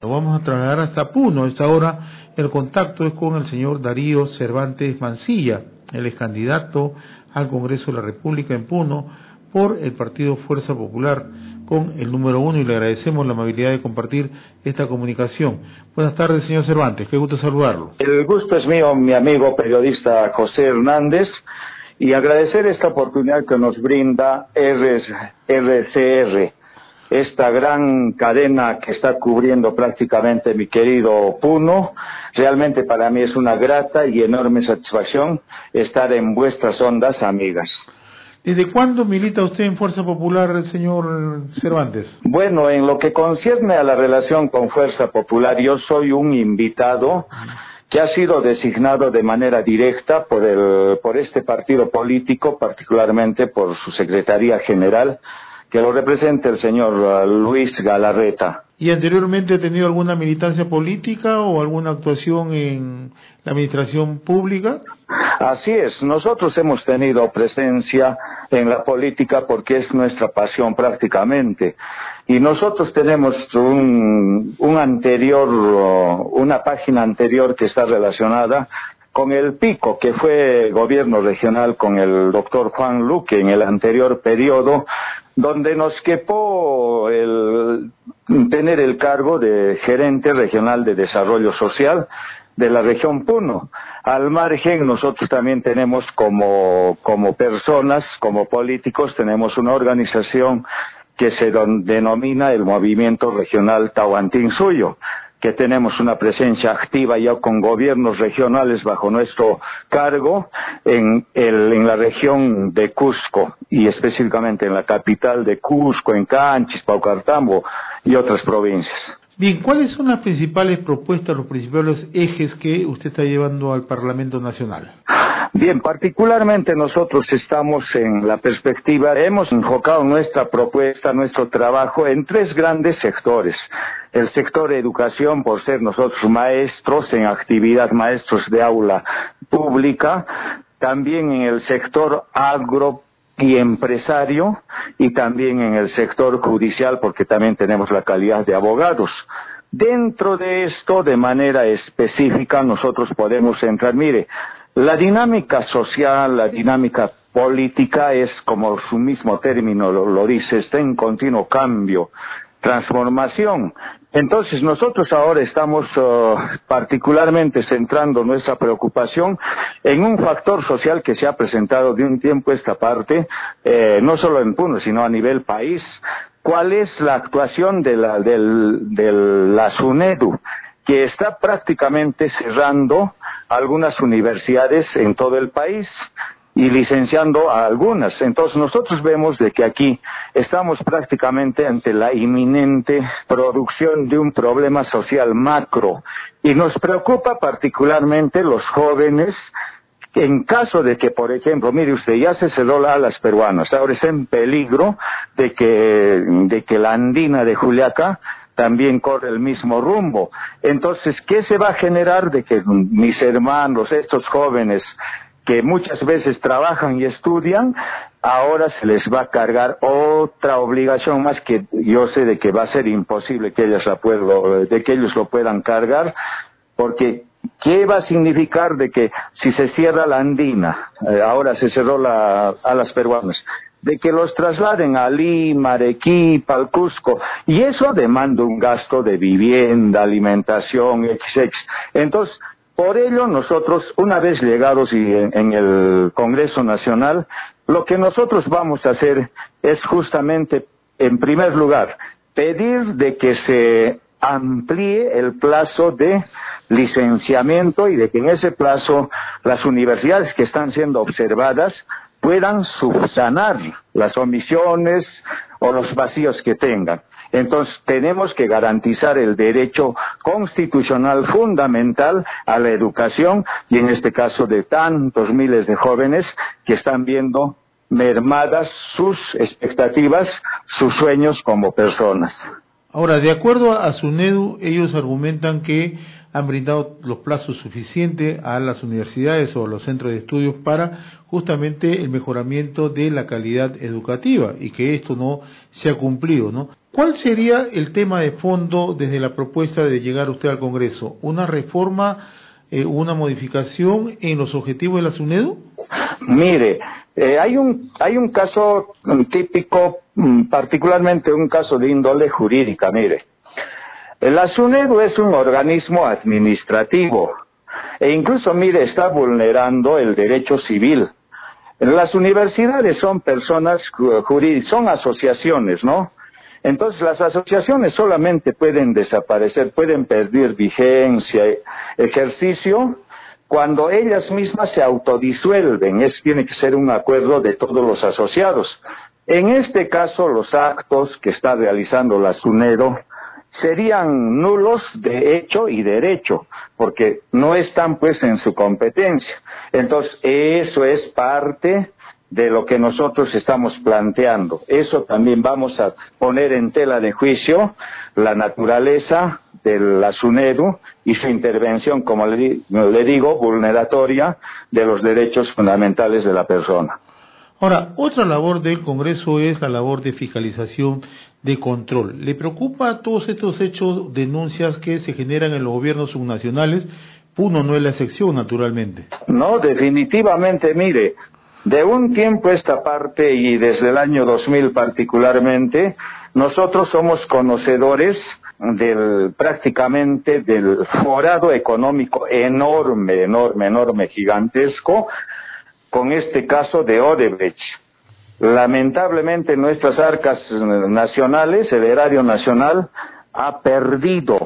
Lo vamos a trasladar hasta Puno. A esta hora el contacto es con el señor Darío Cervantes Mancilla. Él es candidato al Congreso de la República en Puno por el partido Fuerza Popular con el número 1 y le agradecemos la amabilidad de compartir esta comunicación. Buenas tardes, señor Cervantes, qué gusto saludarlo. El gusto es mío, mi amigo periodista José Hernández, y agradecer esta oportunidad que nos brinda RCR, esta gran cadena que está cubriendo prácticamente mi querido Puno. Realmente para mí es una grata y enorme satisfacción estar en vuestras ondas, amigas. ¿Desde cuándo milita usted en Fuerza Popular, señor Cervantes? Bueno, en lo que concierne a la relación con Fuerza Popular, yo soy un invitado que ha sido designado de manera directa por este partido político, particularmente por su Secretaría General, que lo representa el señor Luis Galarreta. ¿Y anteriormente ha tenido alguna militancia política o alguna actuación en la administración pública? Así es, nosotros hemos tenido presencia en la política porque es nuestra pasión prácticamente. Y nosotros tenemos una página anterior que está relacionada con el PICO, que fue gobierno regional con el doctor Juan Luque en el anterior periodo, donde nos quepó tener el cargo de gerente regional de desarrollo social de la región Puno. Al margen, nosotros también tenemos como personas, como políticos, tenemos una organización que se denomina el Movimiento Regional Tahuantinsuyo, que tenemos una presencia activa ya con gobiernos regionales bajo nuestro cargo en la región de Cusco y específicamente en la capital de Cusco, en Canchis, Paucartambo y otras provincias. Bien, ¿cuáles son las principales propuestas, los principales ejes que usted está llevando al Parlamento Nacional? Bien, particularmente nosotros estamos en la perspectiva, hemos enfocado nuestra propuesta, nuestro trabajo en tres grandes sectores. El sector educación, por ser nosotros maestros en actividad, maestros de aula pública, también en el sector agro y empresario, y también en el sector judicial, porque también tenemos la calidad de abogados. Dentro de esto, de manera específica, nosotros podemos entrar, mire, la dinámica social, la dinámica política es, como su mismo término lo dice, está en continuo cambio, transformación. Entonces nosotros ahora estamos particularmente centrando nuestra preocupación en un factor social que se ha presentado de un tiempo a esta parte, no solo en Puno, sino a nivel país. ¿Cuál es la actuación de la SUNEDU, que está prácticamente cerrando algunas universidades en todo el país y licenciando a algunas? Entonces nosotros vemos de que aquí estamos prácticamente ante la inminente producción de un problema social macro y nos preocupa particularmente los jóvenes. En caso de que, por ejemplo, mire usted, ya se cerró la Alas Peruanas, ahora está en peligro de que la Andina de Juliaca también corre el mismo rumbo. Entonces, ¿qué se va a generar de que mis hermanos, estos jóvenes que muchas veces trabajan y estudian, ahora se les va a cargar otra obligación más que yo sé de que va a ser imposible que ellos lo puedan cargar, porque ¿qué va a significar de que si se cierra la Andina, ahora se cerró a las peruanas, de que los trasladen a Lima, Arequipa, al Cusco, y eso demanda un gasto de vivienda, alimentación, etc. Entonces, por ello nosotros, una vez llegados en el Congreso Nacional, lo que nosotros vamos a hacer es justamente, en primer lugar, pedir de que se amplíe el plazo de licenciamiento y de que en ese plazo las universidades que están siendo observadas puedan subsanar las omisiones o los vacíos que tengan. Entonces tenemos que garantizar el derecho constitucional fundamental a la educación y en este caso de tantos miles de jóvenes que están viendo mermadas sus expectativas, sus sueños como personas. Ahora, de acuerdo a SUNEDU, ellos argumentan que han brindado los plazos suficientes a las universidades o a los centros de estudios para justamente el mejoramiento de la calidad educativa y que esto no se ha cumplido, ¿no? ¿Cuál sería el tema de fondo desde la propuesta de llegar usted al Congreso? ¿Una reforma, una modificación en los objetivos de la SUNEDU? Mire, hay un caso típico, particularmente un caso de índole jurídica, mire. La SUNEDU es un organismo administrativo e incluso, mire, está vulnerando el derecho civil. Las universidades son personas jurídicas, son asociaciones, ¿no? Entonces las asociaciones solamente pueden desaparecer, pueden perder vigencia, ejercicio, cuando ellas mismas se autodisuelven. Tiene que ser un acuerdo de todos los asociados. En este caso, los actos que está realizando la SUNEDU serían nulos de hecho y derecho, porque no están pues en su competencia. Entonces, eso es parte de lo que nosotros estamos planteando. Eso también vamos a poner en tela de juicio la naturaleza de la SUNEDU y su intervención, como le digo, vulneratoria de los derechos fundamentales de la persona. Ahora, otra labor del Congreso es la labor de fiscalización, de control. ¿Le preocupa todos estos hechos, denuncias que se generan en los gobiernos subnacionales? Puno no es la excepción, naturalmente. No, definitivamente, mire, de un tiempo a esta parte y desde el año 2000 particularmente, nosotros somos conocedores prácticamente del forado económico enorme, gigantesco, con este caso de Odebrecht. Lamentablemente nuestras arcas nacionales, el erario nacional, ha perdido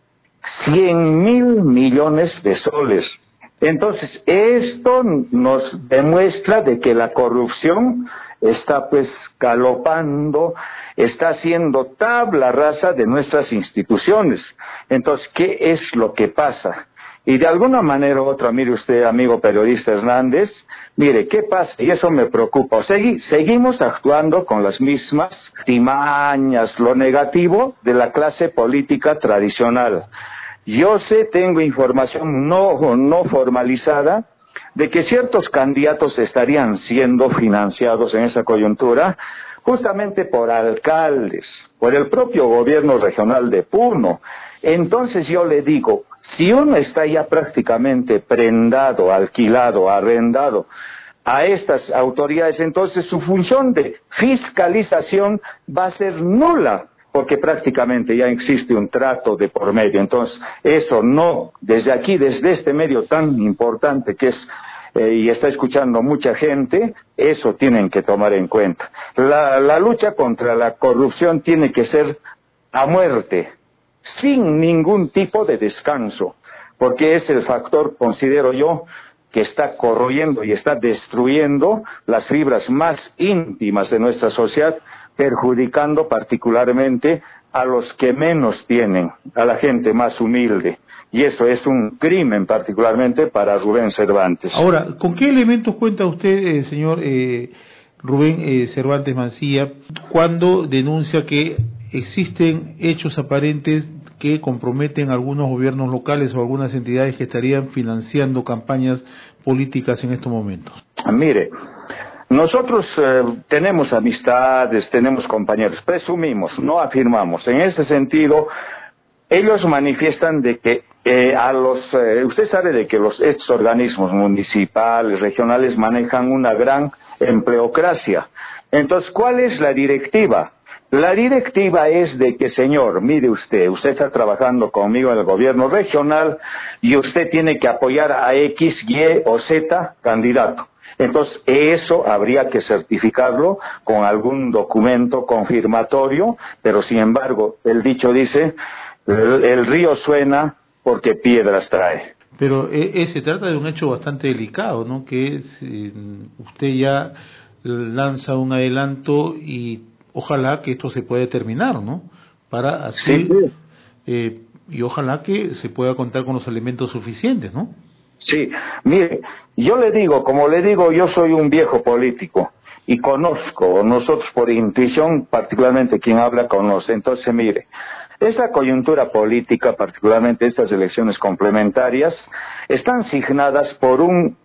100.000 millones de soles. Entonces, esto nos demuestra de que la corrupción está pues galopando, está haciendo tabla rasa de nuestras instituciones. Entonces, ¿qué es lo que pasa? Y de alguna manera u otra, mire usted, amigo periodista Hernández, mire, ¿qué pasa? Y eso me preocupa. Seguimos actuando con las mismas timañas, lo negativo de la clase política tradicional. Yo tengo información no formalizada de que ciertos candidatos estarían siendo financiados en esa coyuntura justamente por alcaldes, por el propio gobierno regional de Puno. Entonces yo le digo, si uno está ya prácticamente prendado, alquilado, arrendado a estas autoridades, entonces su función de fiscalización va a ser nula, porque prácticamente ya existe un trato de por medio. Entonces, eso no, desde aquí, desde este medio tan importante que es, y está escuchando mucha gente, eso tienen que tomar en cuenta. La lucha contra la corrupción tiene que ser a muerte, sin ningún tipo de descanso, porque es el factor, considero yo, que está corroyendo y está destruyendo las fibras más íntimas de nuestra sociedad, perjudicando particularmente a los que menos tienen, a la gente más humilde. Y eso es un crimen particularmente para Rubén Cervantes. Ahora, ¿con qué elementos cuenta usted, señor Rubén Cervantes Mancilla, cuando denuncia que existen hechos aparentes que comprometen a algunos gobiernos locales o algunas entidades que estarían financiando campañas políticas en estos momentos? Mire, nosotros tenemos amistades, tenemos compañeros, presumimos, no afirmamos. En ese sentido, ellos manifiestan de que usted sabe de que estos organismos municipales, regionales manejan una gran empleocracia. Entonces, ¿cuál es la directiva? La directiva es de que, señor, mire usted está trabajando conmigo en el gobierno regional y usted tiene que apoyar a X, Y o Z candidato. Entonces, eso habría que certificarlo con algún documento confirmatorio, pero sin embargo, el dicho dice, el río suena porque piedras trae. Pero se trata de un hecho bastante delicado, ¿no? Que es, usted ya lanza un adelanto y ojalá que esto se pueda terminar, ¿no? Para así, sí. Y ojalá que se pueda contar con los elementos suficientes, ¿no? Sí, mire, yo le digo, como le digo, yo soy un viejo político. y conozco, nosotros por intuición, particularmente quien habla conoce. Entonces, mire, esta coyuntura política, particularmente estas elecciones complementarias, están signadas por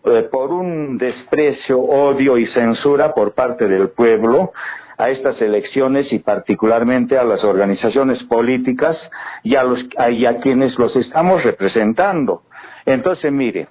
un desprecio, odio y censura por parte del pueblo a estas elecciones y particularmente a las organizaciones políticas y a quienes los estamos representando. Entonces, mire,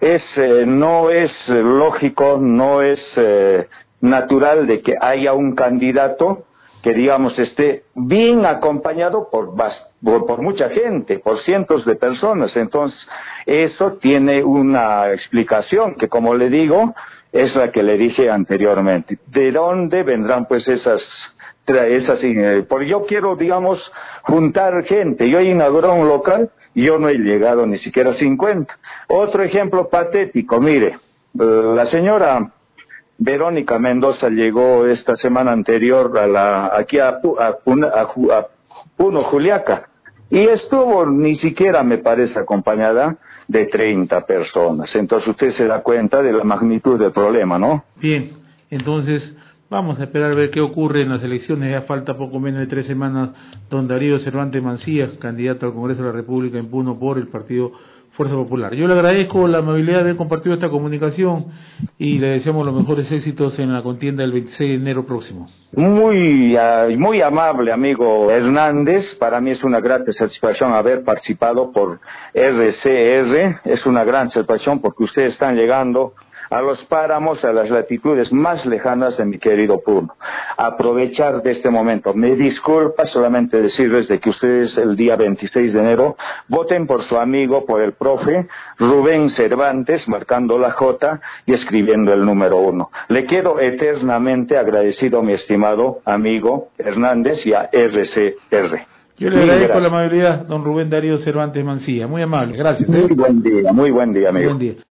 no es lógico, no es natural de que haya un candidato que digamos esté bien acompañado por mucha gente, por cientos de personas. Entonces, eso tiene una explicación que, como le digo, es la que le dije anteriormente. ¿De dónde vendrán pues esas porque yo quiero, digamos, juntar gente. Yo inauguré un local y yo no he llegado ni siquiera a 50. Otro ejemplo patético, mire, la señora Verónica Mendoza llegó esta semana anterior aquí a Puno, Juliaca, y estuvo ni siquiera, me parece, acompañada de 30 personas. Entonces usted se da cuenta de la magnitud del problema, ¿no? Bien, entonces vamos a esperar a ver qué ocurre en las elecciones. Ya falta poco menos de 3 semanas. Don Darío Cervantes Mancilla, candidato al Congreso de la República en Puno por el partido Fuerza Popular. Yo le agradezco la amabilidad de haber compartido esta comunicación y le deseamos los mejores éxitos en la contienda del 26 de enero próximo. Muy amable amigo Hernández, para mí es una grata satisfacción haber participado por RCR, es una gran satisfacción porque ustedes están llegando a los páramos, a las latitudes más lejanas de mi querido Puno. Aprovechar de este momento. Me disculpa solamente decirles de que ustedes el día 26 de enero voten por su amigo, por el profe Rubén Cervantes, marcando la J y escribiendo el número 1. Le quedo eternamente agradecido, mi estimado amigo Hernández, y a RCR. Yo le agradezco la amabilidad, don Rubén Darío Cervantes Mancilla. Muy amable, gracias. Muy buen día, amigo. Muy buen día.